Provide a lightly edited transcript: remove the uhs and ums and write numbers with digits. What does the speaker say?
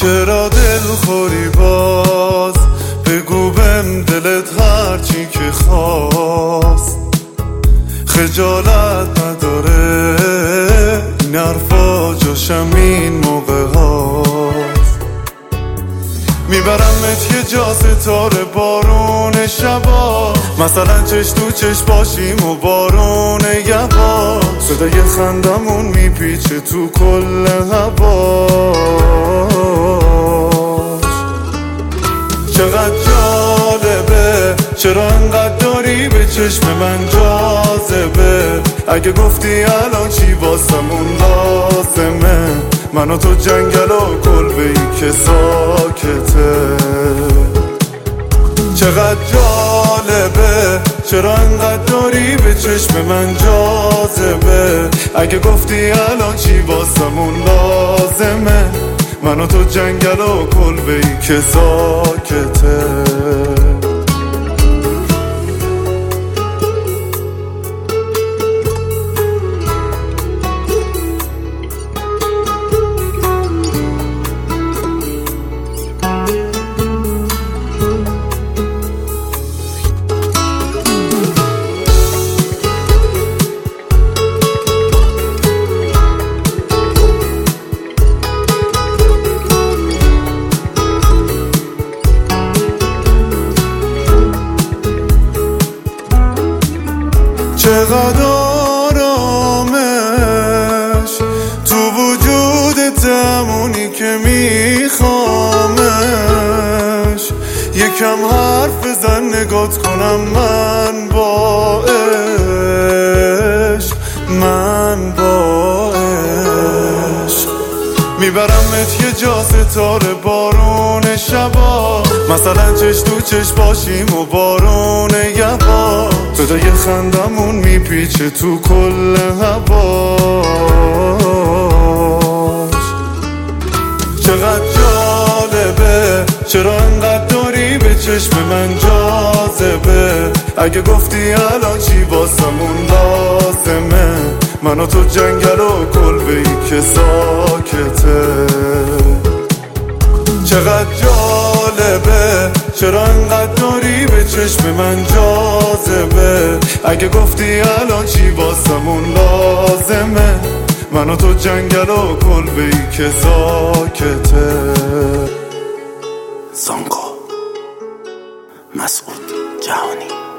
چرا دلخوری باز؟ بگو بهم دلت هرچی که خواست. خجالت نداره این حرفا جاشم این موقع هاست. میبرمت یه جا ستاره بارون شبا، مثلا چش تو چش باشیم و بارون یبا. صدای خندمون میپیچه تو کل هواش. چقدر جالبه چرا انقدر داری به چشم من جاذبه. اگه گفتی الان چی واسمون لازمه، من و تو جنگل و کلبه ای که ساکته. چقدر جالبه چرا انقدر داری به چشم من جاذبه. اگه گفتی الان چی واسمون لازمه، من و تو جنگل و کلبه ای که ساکته. چقدر آرامش تو وجودت، همونی که میخوامش. یکم حرف بزن نگات کنم من با عشق، من با عشق. میبرمت یه جا ستاره بارون شبا، مثلا چش تو چش باشیم و بارون یبا. صدای خندمون میپیچه تو کل هواش. چقدر جالبه چرا انقدر داری به چشم من جاذبه. اگه گفتی الان چی واسمون لازمه، من و تو جنگل و کلبه ای که ساکته. چقدر جالبه چرا انقدر داری به چشم من جاذبه. اگه گفتی الان چی واسمون لازمه، من و تو جنگل و کلبه ای که ساکته. زانکو مسعود جهانی.